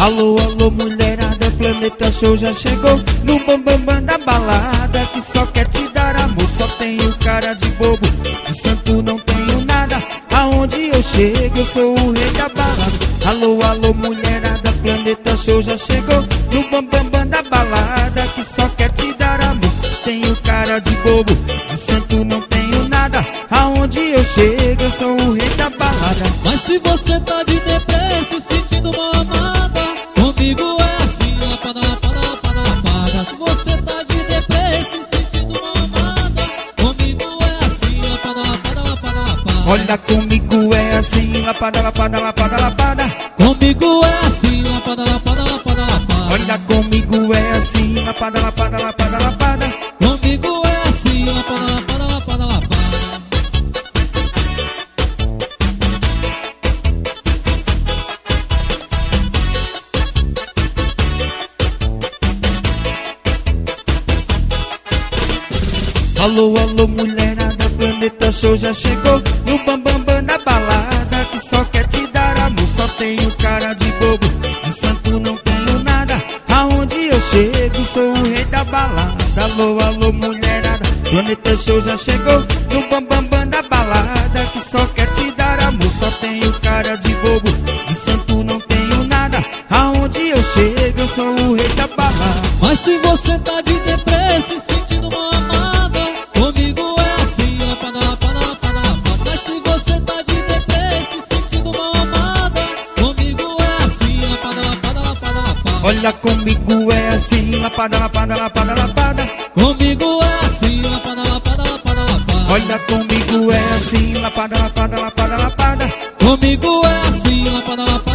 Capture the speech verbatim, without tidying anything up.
Alô, alô, mulherada, Planeta Show já chegou no bambambam bam, bam da balada, que só quer te dar amor. Só tenho cara de bobo, de santo não tenho nada. Aonde eu chego, eu sou o rei da balada. Alô, alô, mulherada, Planeta Show já chegou no bambambam bam, bam da balada, que só quer te dar amor. Tenho cara de bobo, de santo não tenho nada. Aonde eu chego, eu sou o rei da balada. Mas se você tá de depressa e sentindo uma amada, comigo é assim, lapada, lapada, lapada, lapada. Se você tá de depressa e sentindo uma amada, comigo é assim, lapada, lapada, lapada, lapada. Olha, comigo é assim, lapada, lapada, lapada, lapada. Comigo é assim, lapada, lapada, lapada, lapada. Olha, comigo é assim, lapada, lapada, lapada, lapada. Comigo é assim, lapada, lapada, lapada, lapada. Alô, alô, mulherada, Planeta Show já chegou no bambambam bam, bam da balada, que só quer te dar amor. Só tenho cara de bobo, de santo não tenho nada. Aonde eu chego, sou o rei da balada. Alô, alô, mulherada, Planeta Show já chegou no bambambam bam, bam da balada, que só quer te dar amor. Só tenho cara de bobo, de santo não tenho nada. Aonde eu chego, eu sou o rei da balada. Mas se você tá de depressa e sentindo uma amada, comigo é assim, lapada, lapada, lapada, lapada. Mas se você tá de depressa e sentindo uma amada, comigo é assim, lapada, lapada, lapada, lapada. Olha, comigo é assim, lapada, lapada, lapada, lapada. Comigo é assim, lapada, lapada, lapada, lapada. Olha, comigo é assim, lapada, lapada, lapada, lapada. Comigo é assim, lapada, lapada.